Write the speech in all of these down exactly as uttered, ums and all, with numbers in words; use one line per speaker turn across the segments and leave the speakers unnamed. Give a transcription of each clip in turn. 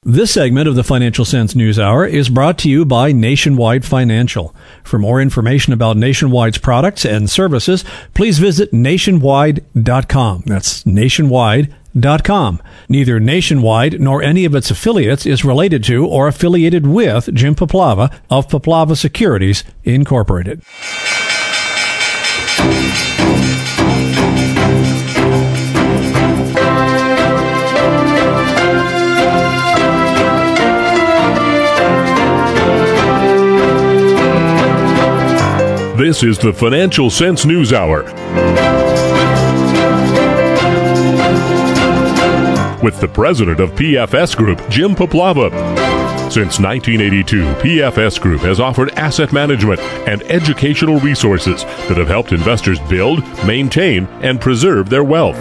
This segment of the Financial Sense News Hour is brought to you by Nationwide Financial. For more information about Nationwide's products and services, please visit nationwide dot com. That's nationwide dot com. Neither Nationwide nor any of its affiliates is related to or affiliated with Jim Poplava of Poplava Securities, Incorporated.
This is the Financial Sense News Hour with the president of P F S Group, Jim Poplava. Since nineteen eighty-two, P F S Group has offered asset management and educational resources that have helped investors build, maintain, and preserve their wealth.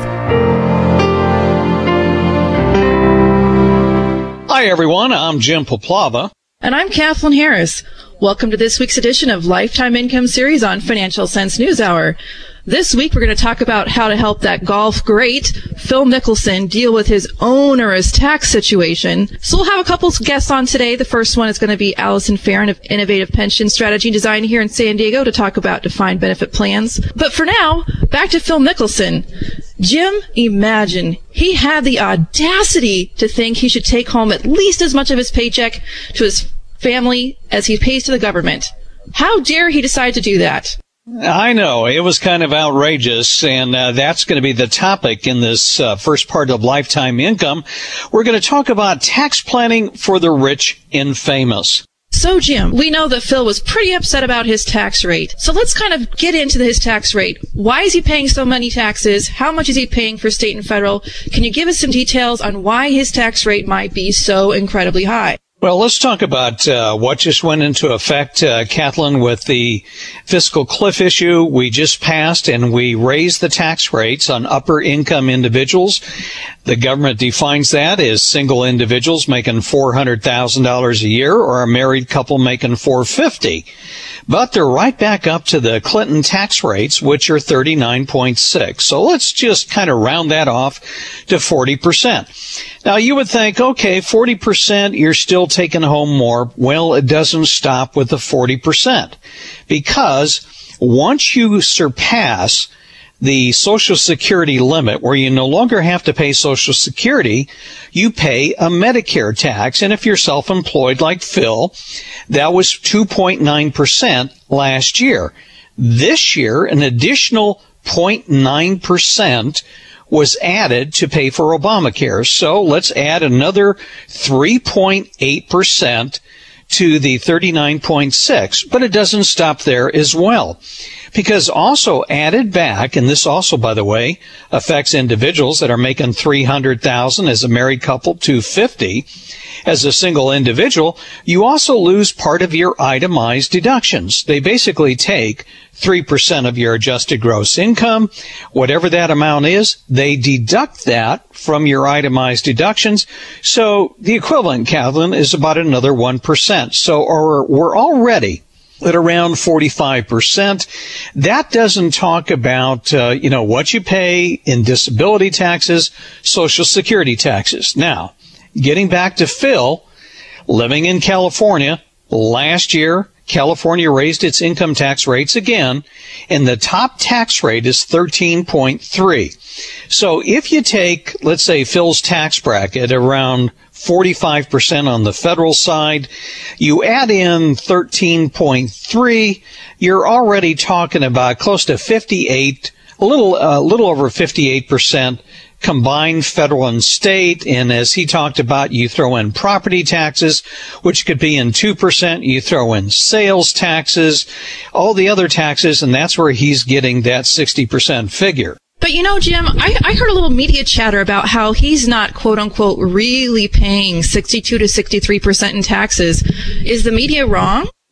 Hi, everyone. I'm Jim Poplava.
And I'm Kathleen Harris. Welcome to this week's edition of Lifetime Income Series on Financial Sense News Hour. This week, we're going to talk about how to help that golf great, Phil Mickelson, deal with his onerous tax situation. So we'll have a couple of guests on today. The first one is going to be Allison Farron of Innovative Pension Strategy and Design here in San Diego to talk about defined benefit plans. But for now, back to Phil Mickelson. Jim, imagine he had the audacity to think he should take home at least as much of his paycheck to his family as he pays to the government. How dare he decide to do that?
I know. It was kind of outrageous, and uh, that's going to be the topic in this uh, first part of Lifetime Income. We're going to talk about tax planning for the rich and famous.
So, Jim, we know that Phil was pretty upset about his tax rate. So let's kind of get into his tax rate. Why is he paying so many taxes? How much is he paying for state and federal? Can you give us some details on why his tax rate might be so incredibly high?
Well, let's talk about uh, what just went into effect, uh, Kathleen, with the fiscal cliff issue we just passed, and we raised the tax rates on upper income individuals. The government defines that as single individuals making four hundred thousand dollars a year or a married couple making four hundred fifty thousand dollars. But they're right back up to the Clinton tax rates, which are thirty-nine point six. So let's just kind of round that off to forty percent. Now, you would think, okay, forty percent, you're still taking home more. Well, it doesn't stop with the forty percent, because once you surpass the Social Security limit, where you no longer have to pay Social Security, you pay a Medicare tax. And if you're self-employed like Phil, that was two point nine percent last year. This year, an additional zero point nine percent was added to pay for Obamacare. So let's add another three point eight percent to the thirty-nine point six. But it doesn't stop there as well, because also added back, and this also, by the way, affects individuals that are making three hundred thousand dollars as a married couple, two hundred fifty thousand dollars. As a single individual, you also lose part of your itemized deductions. They basically take three percent of your adjusted gross income. Whatever that amount is, they deduct that from your itemized deductions. So the equivalent, Kathleen, is about another one percent. So or we're already at around forty-five percent. That doesn't talk about, uh, you know, what you pay in disability taxes, Social Security taxes. Now, getting back to Phil, living in California, last year, California raised its income tax rates again, and the top tax rate is thirteen point three. So if you take, let's say, Phil's tax bracket around forty-five percent on the federal side, you add in thirteen point three, you're already talking about close to fifty-eight, a little, a little over fifty-eight percent combined federal and state. And as he talked about, you throw in property taxes, which could be in two percent. You throw in sales taxes, all the other taxes, and that's where he's getting that sixty percent figure.
But you know, Jim, I, I heard a little media chatter about how he's not, quote unquote, really paying sixty-two to sixty-three percent in taxes. Is the media wrong?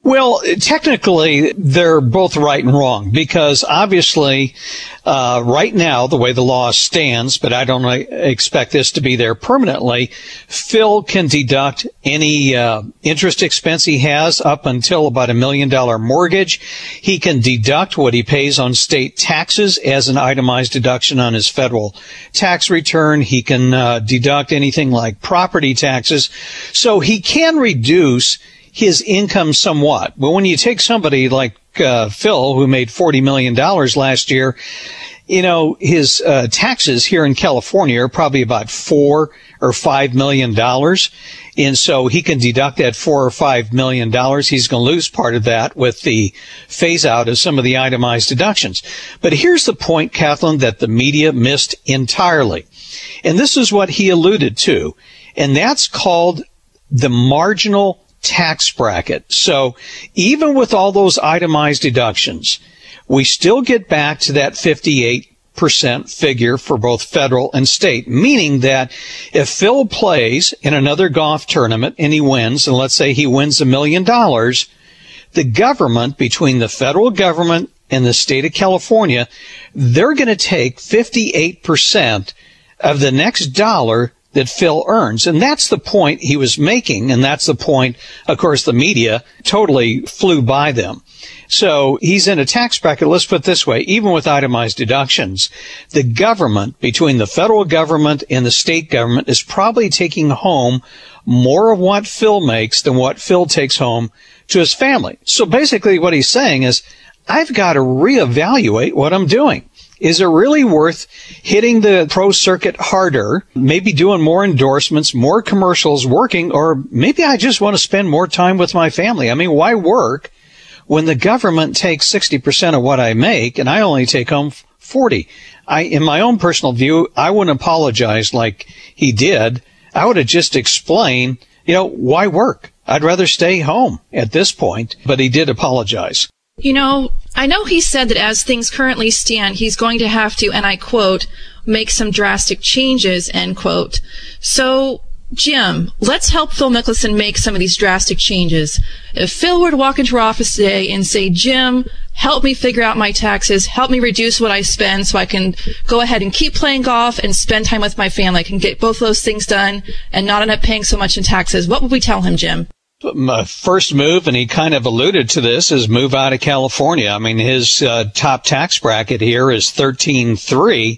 Well, technically, they're both right and wrong because obviously, uh, right now, the way the law stands, but I don't expect this to be there permanently, Phil can deduct any uh, interest expense he has up until about a million dollar mortgage. He can deduct what he pays on state taxes as an itemized deduction on his federal tax return. He can uh, deduct anything like property taxes. So he can reduce his income somewhat. But when you take somebody like uh, Phil, who made forty million dollars last year, you know, his uh, taxes here in California are probably about four or five million dollars. And so he can deduct that four or five million dollars. He's going to lose part of that with the phase out of some of the itemized deductions. But here's the point, Kathleen, that the media missed entirely. And this is what he alluded to. And that's called the marginal tax bracket. So even with all those itemized deductions, we still get back to that fifty-eight percent figure for both federal and state, meaning that if Phil plays in another golf tournament and he wins, and let's say he wins a million dollars, the government, between the federal government and the state of California, they're going to take fifty-eight percent of the next dollar that Phil earns. And that's the point he was making. And that's the point, of course, the media totally flew by them. So he's in a tax bracket. Let's put it this way. Even with itemized deductions, the government, between the federal government and the state government, is probably taking home more of what Phil makes than what Phil takes home to his family. So basically what he's saying is, I've got to reevaluate what I'm doing. Is it really worth hitting the pro circuit harder, maybe doing more endorsements, more commercials, working, or maybe I just want to spend more time with my family? I mean, why work when the government takes sixty percent of what I make and I only take home forty? I, in my own personal view, I wouldn't apologize like he did. I would have just explained, you know, why work? I'd rather stay home at this point, but he did apologize.
You know, I know he said that as things currently stand, he's going to have to, and I quote, make some drastic changes, end quote. So, Jim, let's help Phil Mickelson make some of these drastic changes. If Phil were to walk into our office today and say, Jim, help me figure out my taxes, help me reduce what I spend so I can go ahead and keep playing golf and spend time with my family, I can get both those things done and not end up paying so much in taxes, what would we tell him, Jim?
My first move, and he kind of alluded to this, is move out of California. I mean, his uh, top tax bracket here is thirteen three.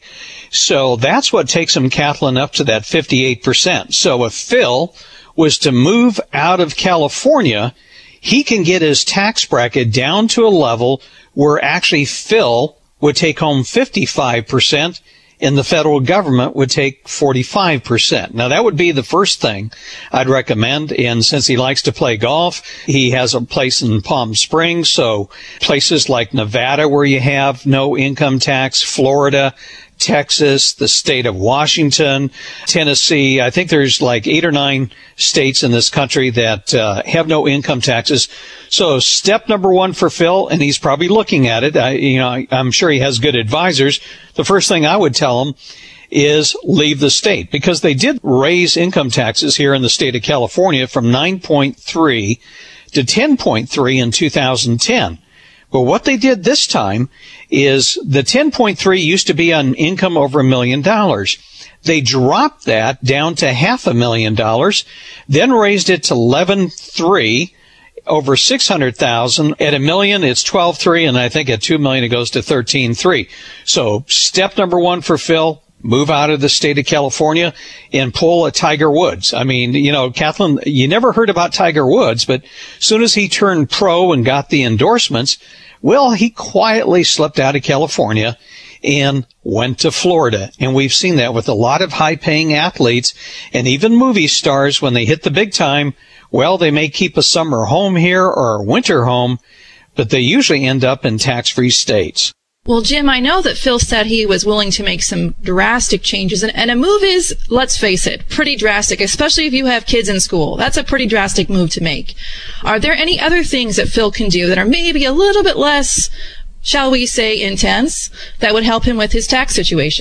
So that's what takes him, Kathleen, up to that fifty-eight percent. So if Phil was to move out of California, he can get his tax bracket down to a level where actually Phil would take home fifty-five percent and the federal government would take forty-five percent. Now, that would be the first thing I'd recommend. And since he likes to play golf, he has a place in Palm Springs. So places like Nevada where you have no income tax, Florida, Texas, the state of Washington, Tennessee. I think there's like eight or nine states in this country that uh, have no income taxes. So step number one for Phil, and he's probably looking at it. I, you know, I, I'm sure he has good advisors. The first thing I would tell him is leave the state, because they did raise income taxes here in the state of California from nine point three to ten point three in two thousand ten. But what they did this time is the ten point three used to be on income over a million dollars. They dropped that down to half a million dollars, then raised it to eleven three, over six hundred thousand. At a million, it's twelve three, and I think at two million, it goes to thirteen three. So step number one for Phil, move out of the state of California and pull a Tiger Woods. I mean, you know, Kathleen, you never heard about Tiger Woods, but as soon as he turned pro and got the endorsements, well, he quietly slipped out of California and went to Florida. And we've seen that with a lot of high-paying athletes and even movie stars. When they hit the big time, well, they may keep a summer home here or a winter home, but they usually end up in tax-free states.
Well, Jim, I know that Phil said he was willing to make some drastic changes, and, and a move is, let's face it, pretty drastic, especially if you have kids in school. That's a pretty drastic move to make. Are there any other things that Phil can do that are maybe a little bit less, shall we say, intense, that would help him with his tax situation?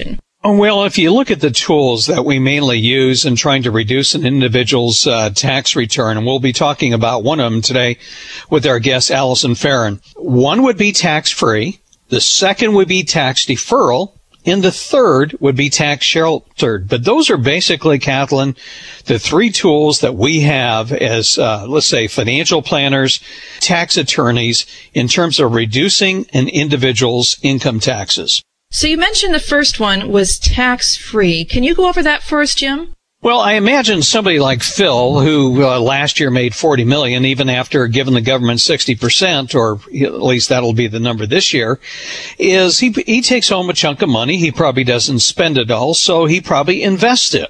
Well, if you look at the tools that we mainly use in trying to reduce an individual's uh, tax return, and we'll be talking about one of them today with our guest, Allison Farron. One would be tax-free. The second would be tax deferral. And the third would be tax sheltered. But those are basically, Kathleen, the three tools that we have as, uh, let's say, financial planners, tax attorneys, in terms of reducing an individual's income taxes.
So you mentioned the first one was tax-free. Can you go over that for us, Jim?
Well, I imagine somebody like Phil, who uh, last year made forty million dollars, even after giving the government sixty percent, or at least that'll be the number this year, is he he takes home a chunk of money. He probably doesn't spend it all, so he probably invests it.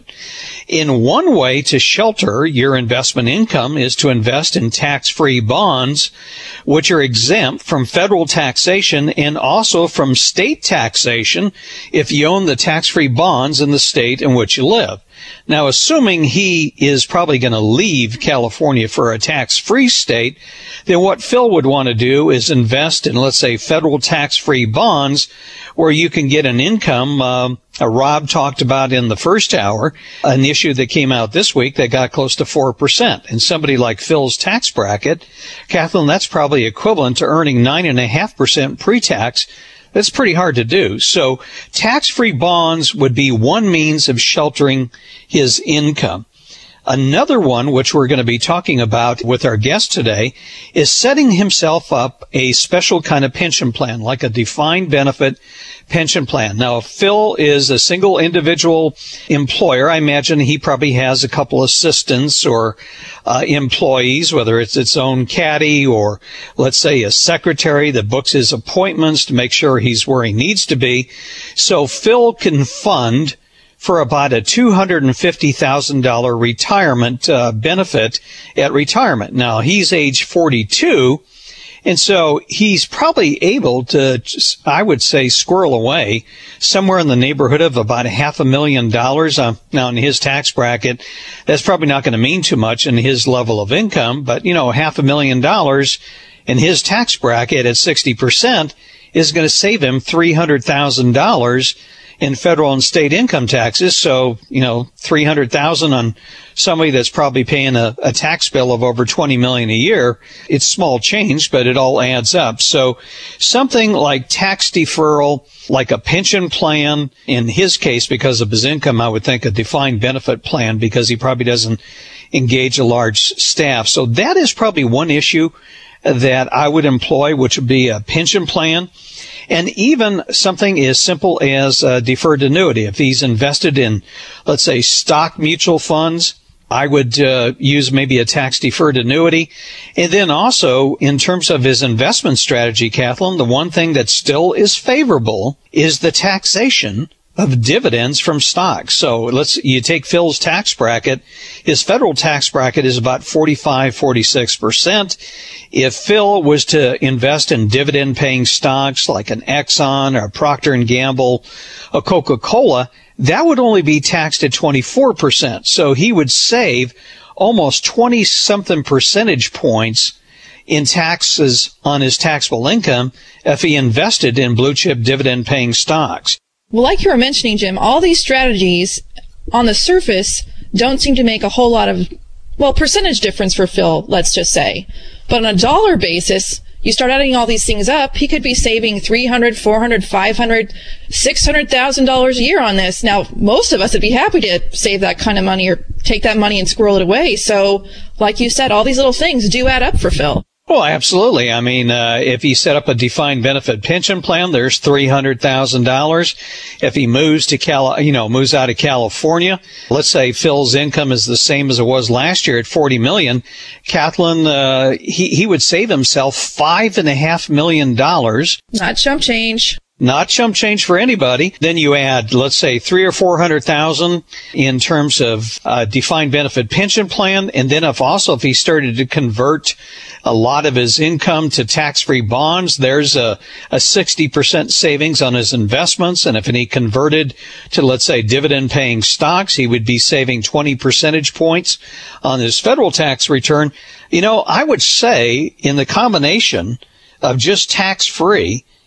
In one way to shelter your investment income is to invest in tax-free bonds, which are exempt from federal taxation and also from state taxation if you own the tax-free bonds in the state in which you live. Now, assuming he is probably going to leave California for a tax-free state, then what Phil would want to do is invest in, let's say, federal tax-free bonds where you can get an income. Um, uh, Rob talked about in the first hour an issue that came out this week that got close to four percent. And somebody like Phil's tax bracket, Kathleen, that's probably equivalent to earning nine point five percent pre-tax. That's pretty hard to do. So tax-free bonds would be one means of sheltering his income. Another one, which we're going to be talking about with our guest today, is setting himself up a special kind of pension plan, like a defined benefit pension plan. Now, if Phil is a single individual employer, I imagine he probably has a couple assistants or uh, employees, whether it's its own caddy or, let's say, a secretary that books his appointments to make sure he's where he needs to be. So Phil can fund for about a two hundred fifty thousand dollars retirement uh, benefit at retirement. Now, he's age forty-two, and so he's probably able to, I would say, squirrel away somewhere in the neighborhood of about a half a million dollars. Uh, now, in his tax bracket, that's probably not going to mean too much in his level of income, but, you know, half a million dollars in his tax bracket at sixty percent is going to save him three hundred thousand dollars in federal and state income taxes. So, you know, three hundred thousand on somebody that's probably paying a, a tax bill of over twenty million a year. It's small change, but it all adds up. So something like tax deferral, like a pension plan, in his case, because of his income, I would think a defined benefit plan because he probably doesn't engage a large staff. So that is probably one issue that I would employ, which would be a pension plan. And even something as simple as a deferred annuity. If he's invested in, let's say, stock mutual funds, I would uh, use maybe a tax-deferred annuity. And then also, in terms of his investment strategy, Kathleen, the one thing that still is favorable is the taxation of dividends from stocks. So let's, you take Phil's tax bracket. His federal tax bracket is about forty-five, forty-six percent. If Phil was to invest in dividend paying stocks like an Exxon or a Procter and Gamble, a Coca-Cola, that would only be taxed at twenty-four percent. So he would save almost twenty something percentage points in taxes on his taxable income if he invested in blue chip dividend paying stocks.
Well, like you were mentioning, Jim, all these strategies on the surface don't seem to make a whole lot of, well, percentage difference for Phil, let's just say. But on a dollar basis, you start adding all these things up, he could be saving three hundred, four hundred, five hundred, six hundred thousand dollars a year on this. Now, most of us would be happy to save that kind of money or take that money and squirrel it away. So, like you said, all these little things do add up for Phil.
Well, absolutely. I mean, uh, if he set up a defined benefit pension plan, there's three hundred thousand dollars. If he moves to Cal, you know, moves out of California, let's say Phil's income is the same as it was last year at forty million dollars. Kathleen, uh, he, he would save himself five and a half million dollars.
Not chump change.
Not chump change for anybody. Then you add, let's say, three or four hundred thousand in terms of uh, defined benefit pension plan, and then if also if he started to convert a lot of his income to tax-free bonds, there's a, a sixty percent savings on his investments, and if he converted to, let's say, dividend-paying stocks, he would be saving twenty percentage points on his federal tax return. You know, I would say in the combination of just tax-free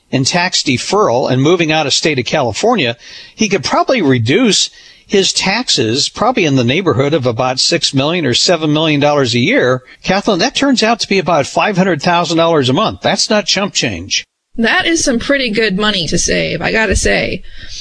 in tax deferral and moving out of state of California, he could probably reduce his taxes probably in the neighborhood of about six million dollars or seven million dollars a year. Kathleen, that turns out to be about five hundred thousand dollars a month. That's not chump change.
That is some pretty good money to save, I gotta say.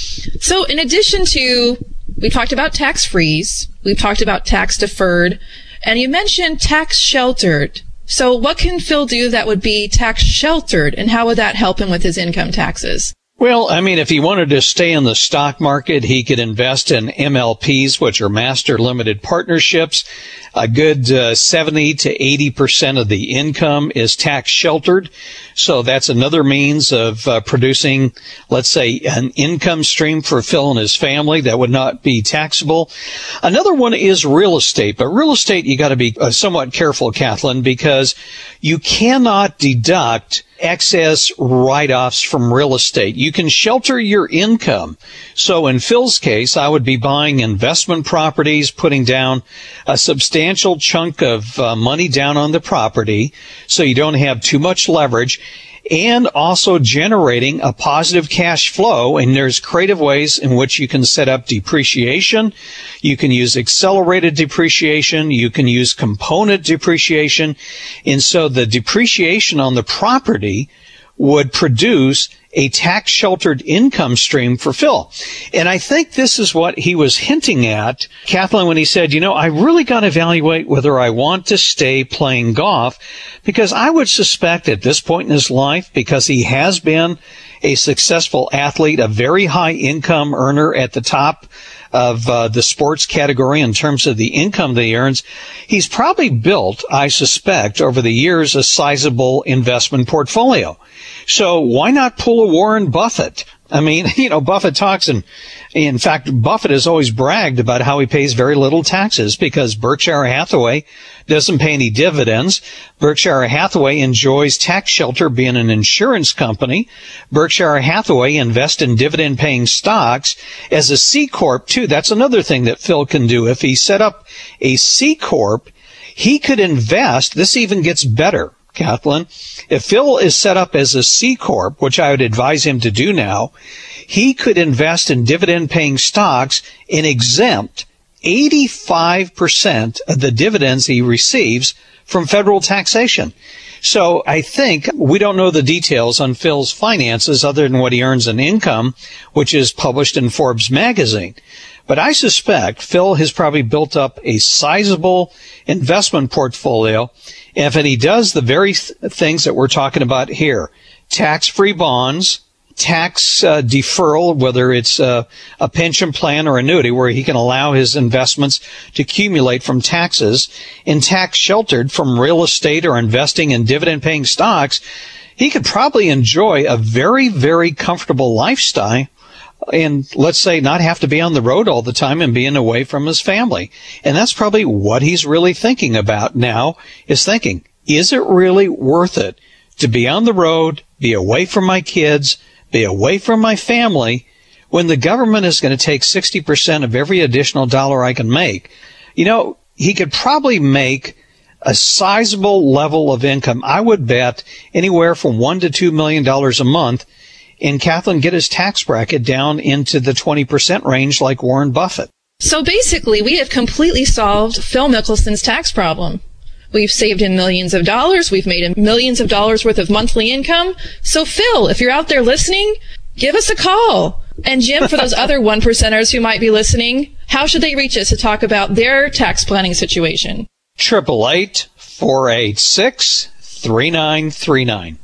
So in addition to, we talked about tax freeze, we've talked about tax deferred, and you mentioned tax sheltered. So what can Phil do that would be tax sheltered, and how would that help him with his income taxes?
Well, I mean, if he wanted to stay in the stock market, he could invest in M L Ps, which are master limited partnerships. A good uh, seventy to eighty percent of the income is tax sheltered. So that's another means of uh, producing, let's say, an income stream for Phil and his family that would not be taxable. Another one is real estate. But real estate, you got to be uh, somewhat careful, Kathleen, because you cannot deduct excess write-offs from real estate. You can shelter your income. So in Phil's case, I would be buying investment properties, putting down a substantial chunk of uh, money down on the property so you don't have too much leverage, and also generating a positive cash flow. And there's creative ways in which you can set up depreciation. You can use accelerated depreciation. You can use component depreciation. And so the depreciation on the property would produce a tax-sheltered income stream for Phil. And I think this is what he was hinting at, Kathleen, when he said, you know, I really got to evaluate whether I want to stay playing golf, because I would suspect at this point in his life, because he has been a successful athlete, a very high income earner at the top of uh, the sports category in terms of the income that he earns, he's probably built, I suspect, over the years, a sizable investment portfolio. So why not pull a Warren Buffett? I mean, you know, Buffett talks, and in fact, Buffett has always bragged about how he pays very little taxes because Berkshire Hathaway doesn't pay any dividends. Berkshire Hathaway enjoys tax shelter being an insurance company. Berkshire Hathaway invests in dividend-paying stocks as a C Corp, too. That's another thing that Phil can do. If he set up a C Corp, he could invest. This even gets better, Kathleen. If Phil is set up as a C Corp, which I would advise him to do now, he could invest in dividend-paying stocks and exempt eighty-five percent of the dividends he receives from federal taxation. So I think we don't know the details on Phil's finances other than what he earns in income, which is published in Forbes magazine. But I suspect Phil has probably built up a sizable investment portfolio. And if he does the very th- things that we're talking about here, tax-free bonds, tax uh, deferral, whether it's uh, a pension plan or annuity where he can allow his investments to accumulate from taxes, and tax sheltered from real estate or investing in dividend-paying stocks, he could probably enjoy a very, very comfortable lifestyle and, let's say, not have to be on the road all the time and being away from his family. And that's probably what he's really thinking about now, is thinking, is it really worth it to be on the road, be away from my kids, be away from my family, when the government is going to take sixty percent of every additional dollar I can make? You know, he could probably make a sizable level of income. I would bet anywhere from one to two million dollars a month, and Kathleen, get his tax bracket down into the twenty percent range like Warren Buffett.
So basically, we have completely solved Phil Mickelson's tax problem. We've saved him millions of dollars. We've made him millions of dollars worth of monthly income. So Phil, if you're out there listening, give us a call. And Jim, for those other one percenters who might be listening, how should they reach us to talk about their tax planning situation?
Triple eight four eight six three nine three nine.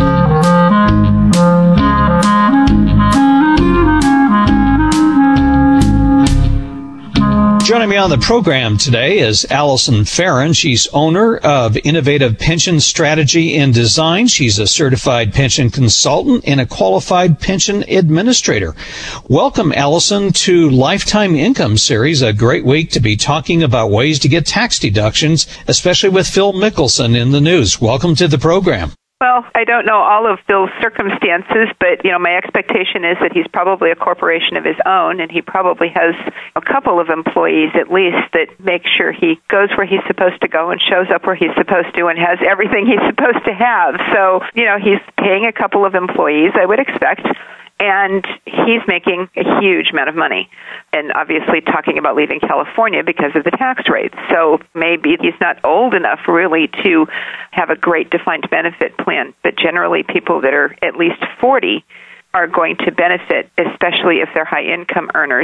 Joining me on the program today is Allison Farron. She's owner of Innovative Pension Strategy and Design. She's a certified pension consultant and a qualified pension administrator. Welcome, Allison, to Lifetime Income Series, a great week to be talking about ways to get tax deductions, especially with Phil Mickelson in the news. Welcome to the program.
Well, I don't know all of Bill's circumstances, but, you know, my expectation is that he's probably a corporation of his own, and he probably has a couple of employees at least that make sure he goes where he's supposed to go and shows up where he's supposed to and has everything he's supposed to have. So, you know, he's paying a couple of employees, I would expect, and he's making a huge amount of money. And obviously talking about leaving California because of the tax rates. So maybe he's not old enough really to have a great defined benefit plan. But generally people that are at least forty are going to benefit, especially if they're high income earners,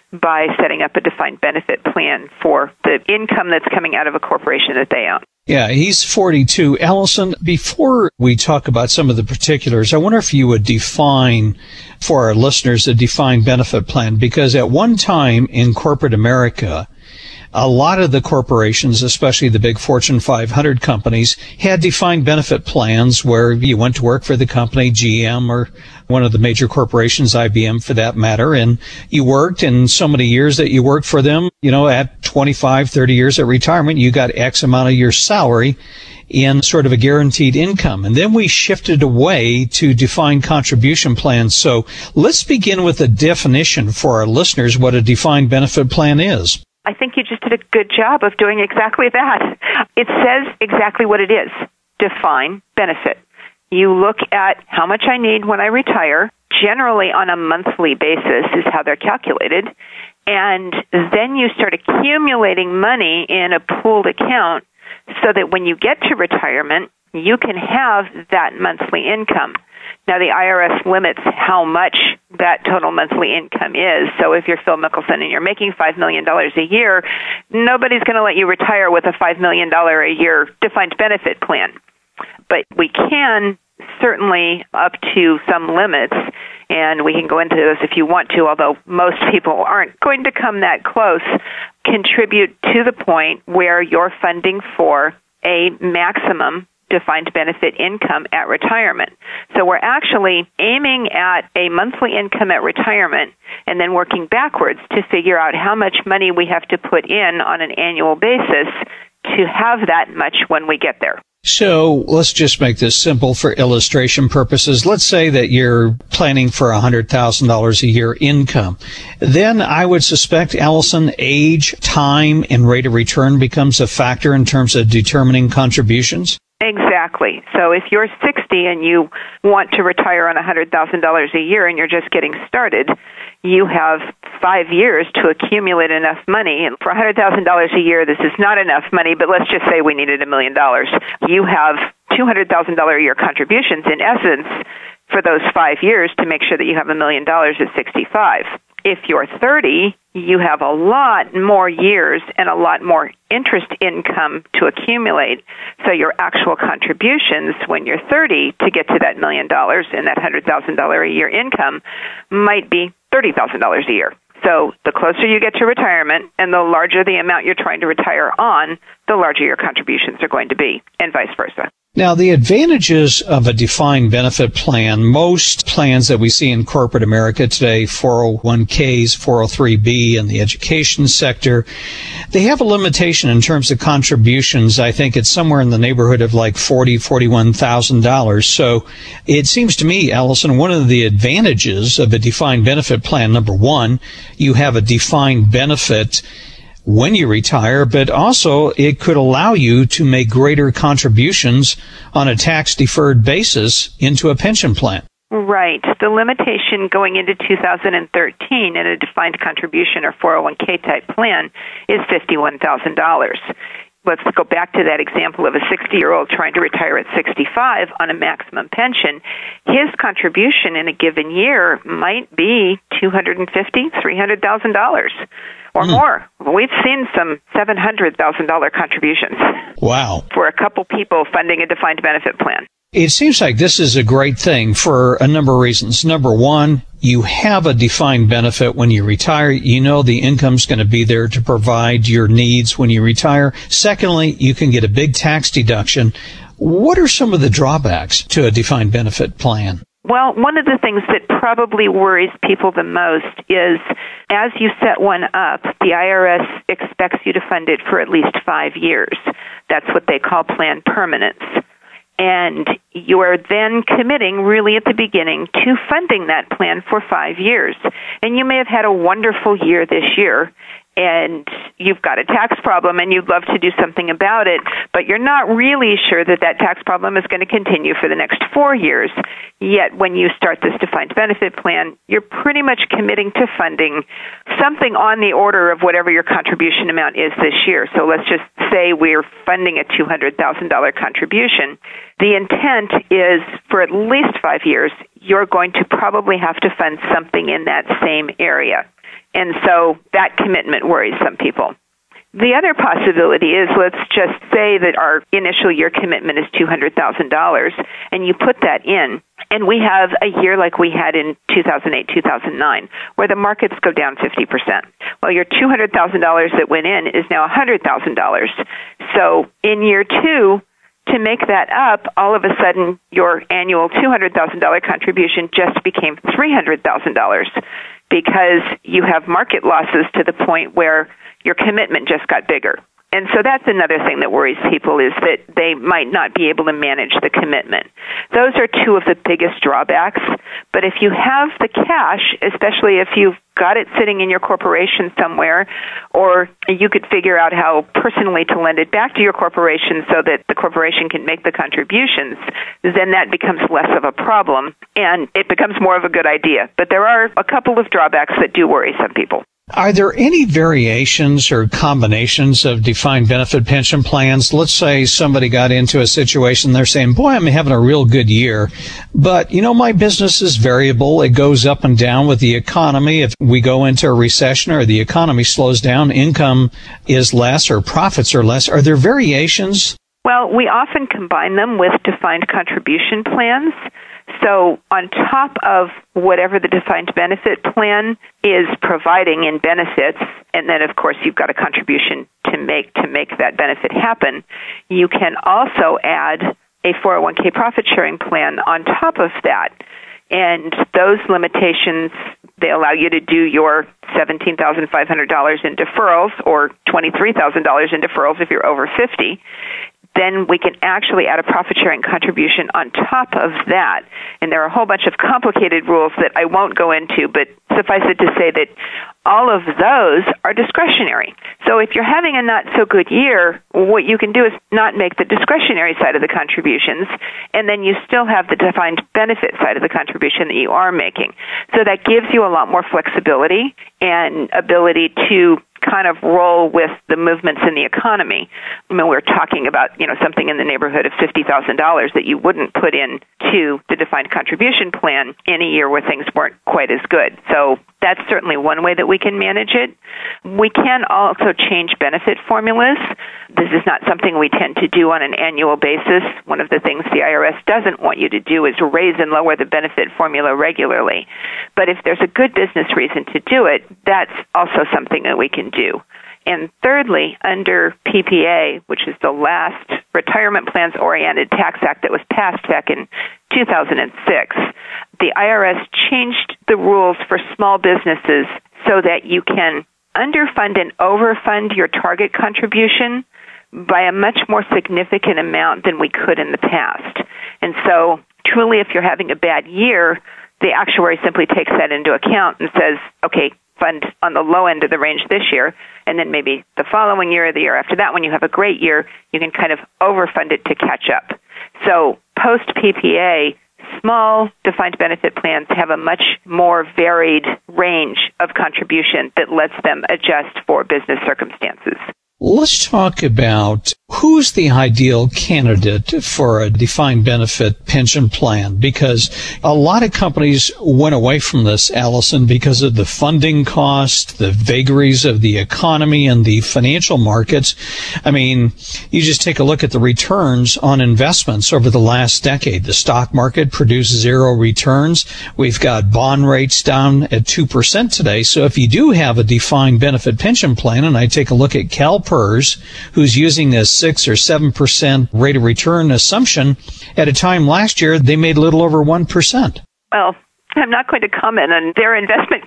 by setting up a defined benefit plan for the income that's coming out of a corporation that they own.
Yeah, he's forty-two. Allison, before we talk about some of the particulars, I wonder if you would define for our listeners a defined benefit plan, because at one time in corporate America, a lot of the corporations, especially the big Fortune five hundred companies, had defined benefit plans where you went to work for the company, G M or one of the major corporations, I B M for that matter, and you worked, and so many years that you worked for them, you know, at twenty-five, thirty years at retirement, you got X amount of your salary in sort of a guaranteed income. And then we shifted away to defined contribution plans. So let's begin with a definition for our listeners what a defined benefit plan is.
I think you just did a good job of doing exactly that. It says exactly what it is. Define benefit. You look at how much I need when I retire, generally on a monthly basis is how they're calculated, and then you start accumulating money in a pooled account so that when you get to retirement, you can have that monthly income. Now, the I R S limits how much that total monthly income is. So if you're Phil Mickelson and you're making five million dollars a year, nobody's going to let you retire with a five million dollars a year defined benefit plan. But we can certainly, up to some limits, and we can go into this if you want to, although most people aren't going to come that close, contribute to the point where you're funding for a maximum defined benefit income at retirement. So we're actually aiming at a monthly income at retirement and then working backwards to figure out how much money we have to put in on an annual basis to have that much when we get there.
So let's just make this simple for illustration purposes. Let's say that you're planning for one hundred thousand dollars a year income. Then I would suspect, Allison, age, time, and rate of return becomes a factor in terms of determining contributions?
Exactly. So if you're sixty and you want to retire on one hundred thousand dollars a year and you're just getting started, you have five years to accumulate enough money. And for one hundred thousand dollars a year, this is not enough money, but let's just say we needed a million dollars. You have two hundred thousand dollars a year contributions, in essence, for those five years to make sure that you have a million dollars at sixty-five. If you're thirty, you have a lot more years and a lot more interest income to accumulate. So your actual contributions when you're thirty to get to that million dollars and that one hundred thousand dollars a year income might be thirty thousand dollars a year. So the closer you get to retirement and the larger the amount you're trying to retire on, the larger your contributions are going to be, and vice versa.
Now, the advantages of a defined benefit plan, most plans that we see in corporate America today, four oh one k's, four oh three b, and the education sector, they have a limitation in terms of contributions. I think it's somewhere in the neighborhood of like forty thousand dollars, forty-one thousand dollars. So it seems to me, Allison, one of the advantages of a defined benefit plan, number one, you have a defined benefit when you retire, but also it could allow you to make greater contributions on a tax-deferred basis into a pension plan.
Right. The limitation going into two thousand thirteen in a defined contribution or four oh one k type plan is fifty-one thousand dollars. Let's go back to that example of a sixty-year-old trying to retire at sixty-five on a maximum pension. His contribution in a given year might be two hundred fifty thousand dollars, three hundred thousand dollars. Or mm. more. We've seen some seven hundred thousand dollars contributions.
Wow.
For a couple people funding a defined benefit plan.
It seems like this is a great thing for a number of reasons. Number one, you have a defined benefit when you retire. You know the income's going to be there to provide your needs when you retire. Secondly, you can get a big tax deduction. What are some of the drawbacks to a defined benefit plan?
Well, one of the things that probably worries people the most is as you set one up, the I R S expects you to fund it for at least five years. That's what they call plan permanence. And you are then committing really at the beginning to funding that plan for five years. And you may have had a wonderful year this year, and you've got a tax problem and you'd love to do something about it, but you're not really sure that that tax problem is going to continue for the next four years. Yet when you start this defined benefit plan, you're pretty much committing to funding something on the order of whatever your contribution amount is this year. So let's just say we're funding a two hundred thousand dollars contribution. The intent is for at least five years, you're going to probably have to fund something in that same area. And so that commitment worries some people. The other possibility is, let's just say that our initial year commitment is two hundred thousand dollars, and you put that in, and we have a year like we had in two thousand eight, two thousand nine, where the markets go down fifty percent. Well, your two hundred thousand dollars that went in is now one hundred thousand dollars. So in year two, to make that up, all of a sudden your annual two hundred thousand dollars contribution just became three hundred thousand dollars because you have market losses to the point where your commitment just got bigger. And so that's another thing that worries people, is that they might not be able to manage the commitment. Those are two of the biggest drawbacks. But if you have the cash, especially if you've got it sitting in your corporation somewhere, or you could figure out how personally to lend it back to your corporation so that the corporation can make the contributions, then that becomes less of a problem and it becomes more of a good idea. But there are a couple of drawbacks that do worry some people.
Are there any variations or combinations of defined benefit pension plans? Let's say somebody got into a situation, they're saying, boy, I'm having a real good year, but, you know, my business is variable. It goes up and down with the economy. If we go into a recession or the economy slows down, income is less or profits are less. Are there variations?
Well, we often combine them with defined contribution plans. So on top of whatever the defined benefit plan is providing in benefits, and then, of course, you've got a contribution to make to make that benefit happen, you can also add a four oh one k profit-sharing plan on top of that. And those limitations, they allow you to do your seventeen thousand five hundred dollars in deferrals or twenty-three thousand dollars in deferrals if you're over fifty. Then we can actually add a profit-sharing contribution on top of that. And there are a whole bunch of complicated rules that I won't go into, but suffice it to say that all of those are discretionary. So if you're having a not-so-good year, what you can do is not make the discretionary side of the contributions, and then you still have the defined benefit side of the contribution that you are making. So that gives you a lot more flexibility and ability to kind of roll with the movements in the economy. I mean, we're talking about, you know, something in the neighborhood of fifty thousand dollars that you wouldn't put in to the defined contribution plan in a year where things weren't quite as good. So that's certainly one way that we can manage it. We can also change benefit formulas. This is not something we tend to do on an annual basis. One of the things the I R S doesn't want you to do is raise and lower the benefit formula regularly. But if there's a good business reason to do it, that's also something that we can do. And thirdly, under P P A, which is the last Retirement Plans Oriented Tax Act that was passed back in two thousand six, the I R S changed the rules for small businesses so that you can underfund and overfund your target contribution by a much more significant amount than we could in the past. And so truly, if you're having a bad year, the actuary simply takes that into account and says, okay, fund on the low end of the range this year, and then maybe the following year or the year after that, when you have a great year, you can kind of overfund it to catch up. So post-P P A, small defined benefit plans have a much more varied range of contribution that lets them adjust for business circumstances.
Let's talk about who's the ideal candidate for a defined benefit pension plan, because a lot of companies went away from this, Allison, because of the funding cost, the vagaries of the economy and the financial markets. I mean, you just take a look at the returns on investments over the last decade. The stock market produced zero returns. We've got bond rates down at two percent today. So if you do have a defined benefit pension plan, and I take a look at CalPERS, who's using a six or seven percent rate of return assumption, at a time last year they made a little over one percent.
Well, I'm not going to comment on their investment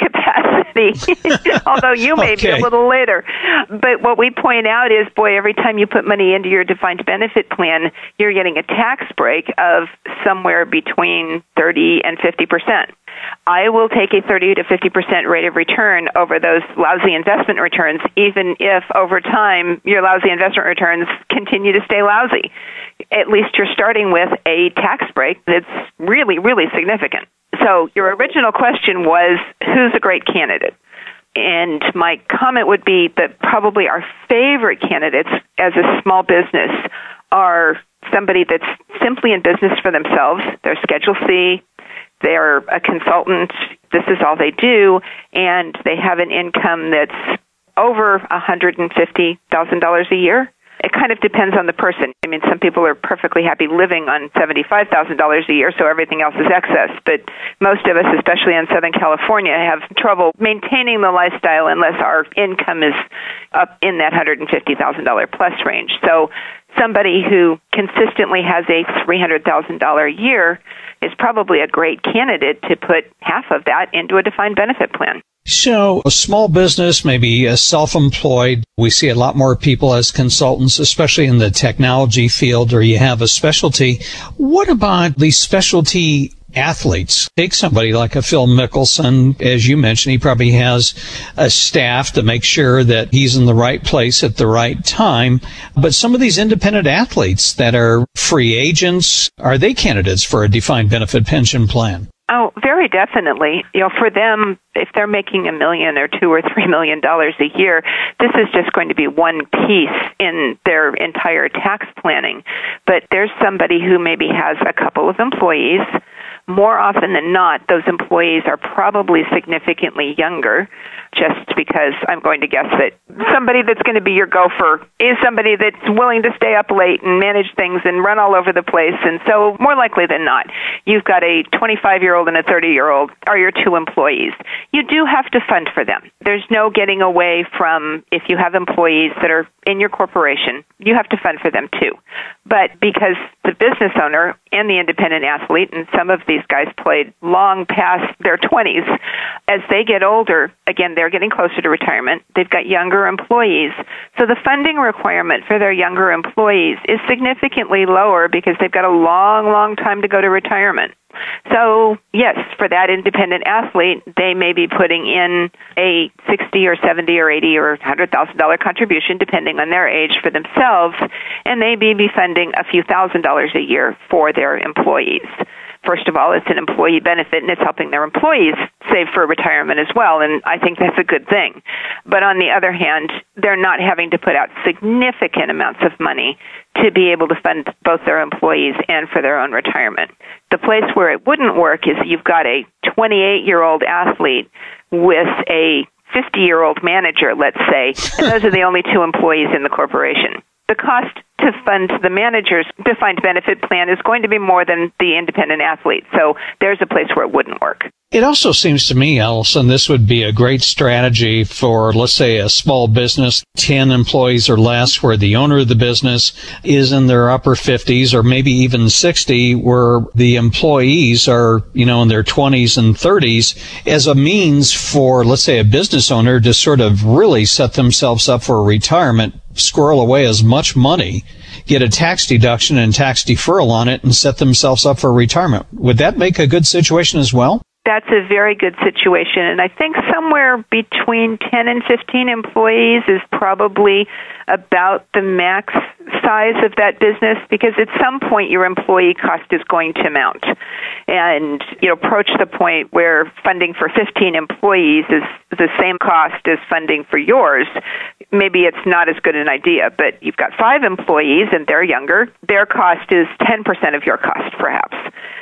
capacity, although you may
okay.
be a little later. But what we point out is, boy, every time you put money into your defined benefit plan, you're getting a tax break of somewhere between thirty and fifty percent. I will take a thirty to fifty percent rate of return over those lousy investment returns, even if over time your lousy investment returns continue to stay lousy. At least you're starting with a tax break that's really, really significant. So your original question was, who's a great candidate? And my comment would be that probably our favorite candidates as a small business are somebody that's simply in business for themselves. They're Schedule C. They're a consultant. This is all they do. And they have an income that's over one hundred fifty thousand dollars a year. It kind of depends on the person. I mean, some people are perfectly happy living on seventy-five thousand dollars a year, so everything else is excess. But most of us, especially in Southern California, have trouble maintaining the lifestyle unless our income is up in that one hundred fifty thousand dollars plus range. So somebody who consistently has a three hundred thousand dollars a year is probably a great candidate to put half of that into a defined benefit plan.
So a small business, maybe a self-employed, we see a lot more people as consultants, especially in the technology field, or you have a specialty. What about these specialty athletes? Take somebody like a Phil Mickelson. As you mentioned, he probably has a staff to make sure that he's in the right place at the right time. But some of these independent athletes that are free agents, are they candidates for a defined benefit pension plan?
Oh, very definitely. You know, for them, if they're making a million or two or three million dollars a year, this is just going to be one piece in their entire tax planning. But there's somebody who maybe has a couple of employees. More often than not, those employees are probably significantly younger, just because I'm going to guess that somebody that's going to be your gopher is somebody that's willing to stay up late and manage things and run all over the place. And so more likely than not, you've got a twenty-five-year-old and a thirty-year-old are your two employees. You do have to fund for them. There's no getting away from, if you have employees that are in your corporation, you have to fund for them too. But because the business owner and the independent athlete, and some of these guys played long past their twenties, as they get older, again, they're getting closer to retirement. They've got younger employees. So the funding requirement for their younger employees is significantly lower because they've got a long, long time to go to retirement. So, yes, for that independent athlete, they may be putting in a sixty or seventy or eighty or one hundred thousand dollars contribution, depending on their age, for themselves, and they may be funding a few thousand dollars a year for their employees. First of all, it's an employee benefit, and it's helping their employees save for retirement as well, and I think that's a good thing. But on the other hand, they're not having to put out significant amounts of money to be able to fund both their employees and for their own retirement. The place where it wouldn't work is you've got a twenty-eight-year-old athlete with a fifty-year-old manager, let's say, and those are the only two employees in the corporation. The cost to fund the manager's defined benefit plan is going to be more than the independent athlete. So there's a place where it wouldn't work.
It also seems to me, Allison, this would be a great strategy for, let's say, a small business, ten employees or less, where the owner of the business is in their upper fifties or maybe even sixty, where the employees are, you know, in their twenties and thirties, as a means for, let's say, a business owner to sort of really set themselves up for retirement, squirrel away as much money, get a tax deduction and tax deferral on it, and set themselves up for retirement. Would that make a good situation as well?
That's a very good situation, and I think somewhere between ten and fifteen employees is probably about the max size of that business, because at some point your employee cost is going to mount. And, you know, approach the point where funding for fifteen employees is the same cost as funding for yours. Maybe it's not as good an idea, but you've got five employees and they're younger. Their cost is ten percent of your cost, perhaps.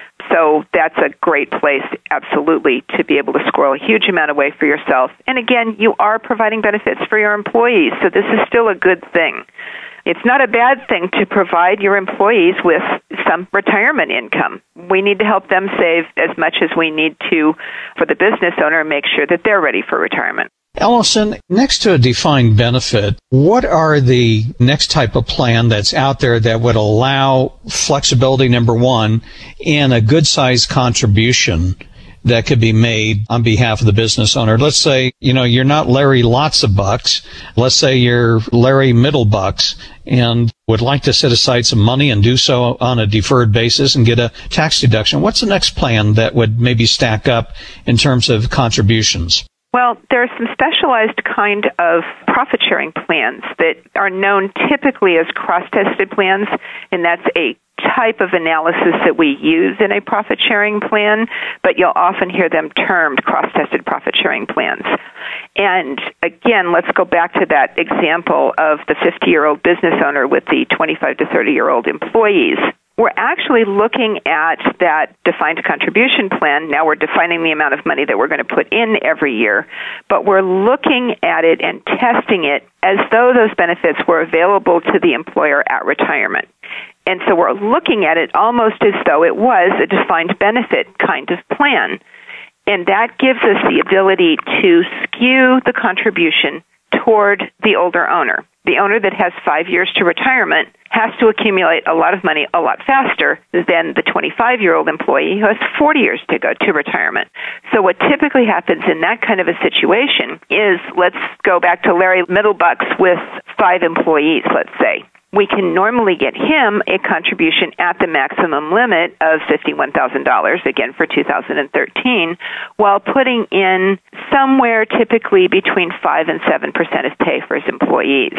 So that's a great place, absolutely, to be able to squirrel a huge amount away for yourself. And again, you are providing benefits for your employees, so this is still a good thing. It's not a bad thing to provide your employees with some retirement income. We need to help them save as much as we need to for the business owner and make sure that they're ready for retirement.
Allison, next to a defined benefit, what are the next type of plan that's out there that would allow flexibility, number one, and a good-sized contribution that could be made on behalf of the business owner. Let's say, you know, you're not Larry Lots of Bucks. Let's say you're Larry Middle Bucks and would like to set aside some money and do so on a deferred basis and get a tax deduction. What's the next plan that would maybe stack up in terms of contributions?
Well, there are some specialized kind of profit-sharing plans that are known typically as cross-tested plans, and that's a type of analysis that we use in a profit-sharing plan, but you'll often hear them termed cross-tested profit-sharing plans. And again, let's go back to that example of the fifty-year-old business owner with the twenty-five to thirty-year-old employees. We're actually looking at that defined contribution plan. Now we're defining the amount of money that we're going to put in every year, but we're looking at it and testing it as though those benefits were available to the employer at retirement. And so we're looking at it almost as though it was a defined benefit kind of plan. And that gives us the ability to skew the contribution toward the older owner. The owner that has five years to retirement has to accumulate a lot of money a lot faster than the twenty-five-year-old employee who has forty years to go to retirement. So what typically happens in that kind of a situation is, let's go back to Larry Middlebucks with five employees, let's say. We can normally get him a contribution at the maximum limit of fifty-one thousand dollars, again for two thousand thirteen, while putting in somewhere typically between five and seven percent of pay for his employees.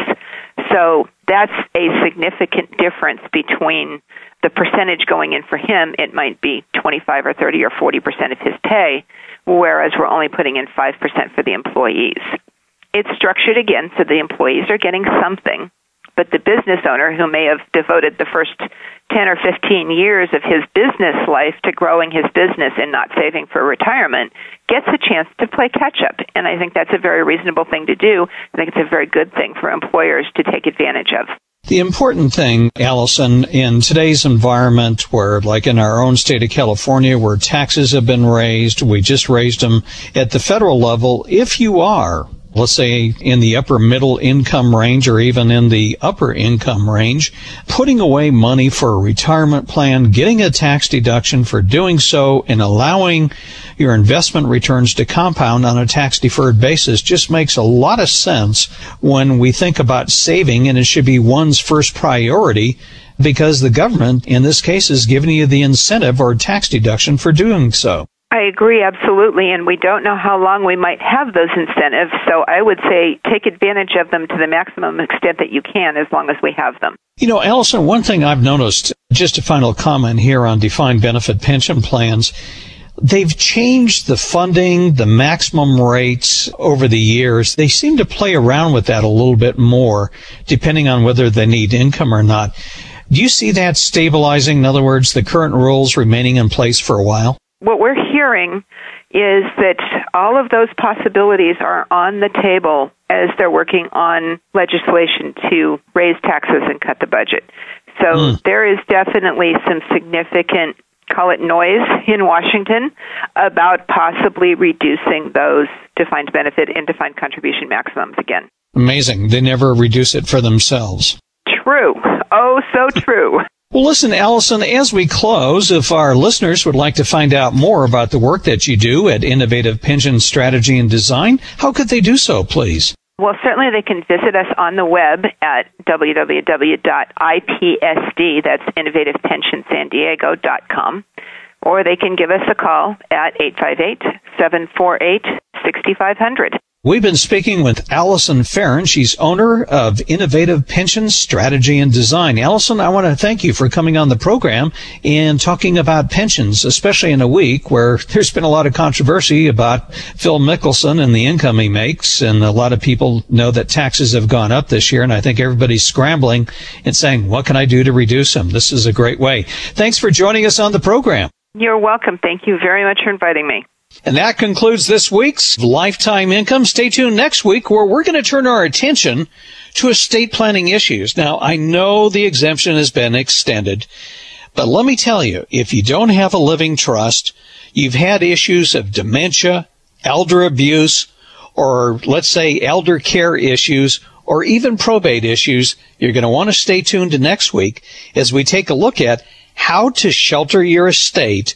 So that's a significant difference between the percentage going in for him. It might be twenty-five or thirty or forty percent of his pay, whereas we're only putting in five percent for the employees. It's structured again so the employees are getting something, but the business owner, who may have devoted the first ten or fifteen years of his business life to growing his business and not saving for retirement, gets a chance to play catch-up. And I think that's a very reasonable thing to do. I think it's a very good thing for employers to take advantage of.
The important thing, Allison, in today's environment where, like in our own state of California, where taxes have been raised, we just raised them at the federal level, if you are, let's say, in the upper middle income range or even in the upper income range, putting away money for a retirement plan, getting a tax deduction for doing so, and allowing your investment returns to compound on a tax-deferred basis just makes a lot of sense when we think about saving, and it should be one's first priority because the government, in this case, is giving you the incentive or tax deduction for doing so.
I agree, absolutely, and we don't know how long we might have those incentives, so I would say take advantage of them to the maximum extent that you can as long as we have them.
You know, Allison, one thing I've noticed, just a final comment here on defined benefit pension plans, they've changed the funding, the maximum rates over the years. They seem to play around with that a little bit more, depending on whether they need income or not. Do you see that stabilizing? In other words, the current rules remaining in place for a while?
What we're hearing is that all of those possibilities are on the table as they're working on legislation to raise taxes and cut the budget. So mm. there is definitely some significant, call it noise, in Washington about possibly reducing those defined benefit and defined contribution maximums again.
Amazing. They never reduce it for themselves.
True. Oh, so true.
Well, listen, Allison, as we close, if our listeners would like to find out more about the work that you do at Innovative Pension Strategy and Design, how could they do so, please?
Well, certainly they can visit us on the web at w w w dot i p s d, that's innovative pension san diego dot com, or they can give us a call at eight five eight, seven four eight, six five zero zero.
We've been speaking with Allison Farron. She's owner of Innovative Pension Strategy and Design. Allison, I want to thank you for coming on the program and talking about pensions, especially in a week where there's been a lot of controversy about Phil Mickelson and the income he makes. And a lot of people know that taxes have gone up this year. And I think everybody's scrambling and saying, what can I do to reduce them? This is a great way. Thanks for joining us on the program.
You're welcome. Thank you very much for inviting me.
And that concludes this week's Lifetime Income. Stay tuned next week where we're going to turn our attention to estate planning issues. Now, I know the exemption has been extended, but let me tell you, if you don't have a living trust, you've had issues of dementia, elder abuse, or let's say elder care issues, or even probate issues, you're going to want to stay tuned to next week as we take a look at how to shelter your estate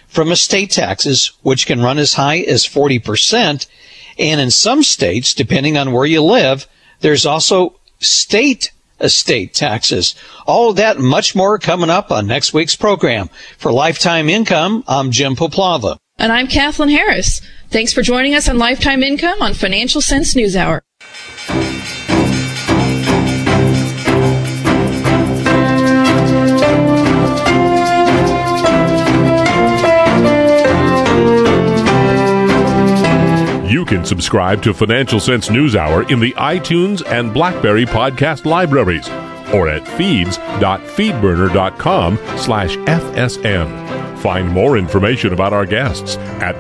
from estate taxes, which can run as high as forty percent. And in some states, depending on where you live, there's also state estate taxes. All of that and much more coming up on next week's program. For Lifetime Income, I'm Jim Poplava.
And I'm Kathleen Harris. Thanks for joining us on Lifetime Income on Financial Sense News Hour.
You can subscribe to Financial Sense News Hour in the iTunes and BlackBerry podcast libraries or at feeds.feedburner.com slash FSN. Find more information about our guests at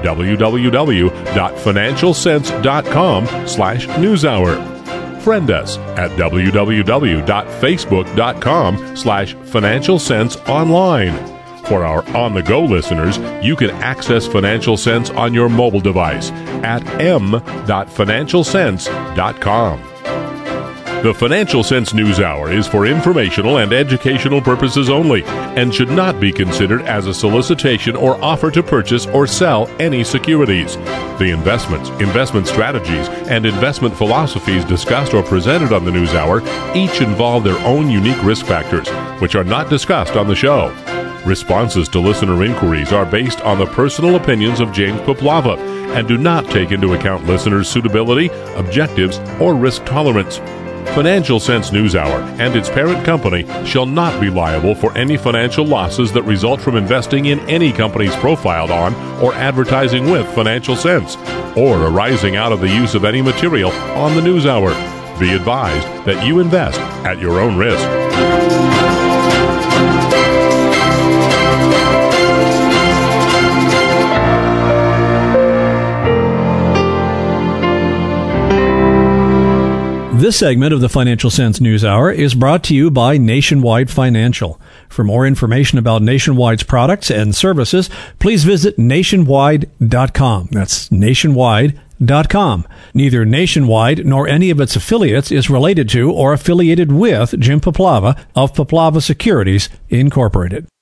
www.financialsense.com slash newshour. Friend us at www.facebook.com slash Financial Sense Online. For our on-the-go listeners, you can access Financial Sense on your mobile device at m dot financial sense dot com. The Financial Sense News Hour is for informational and educational purposes only and should not be considered as a solicitation or offer to purchase or sell any securities. The investments, investment strategies, and investment philosophies discussed or presented on the News Hour each involve their own unique risk factors, which are not discussed on the show. Responses to listener inquiries are based on the personal opinions of James Poplava and do not take into account listeners' suitability, objectives, or risk tolerance. Financial Sense News Hour and its parent company shall not be liable for any financial losses that result from investing in any companies profiled on or advertising with Financial Sense, or arising out of the use of any material on the News Hour. Be advised that you invest at your own risk.
This segment of the Financial Sense News Hour is brought to you by Nationwide Financial. For more information about Nationwide's products and services, please visit nationwide dot com. That's nationwide dot com. Neither Nationwide nor any of its affiliates is related to or affiliated with Jim Poplava of Poplava Securities, Incorporated.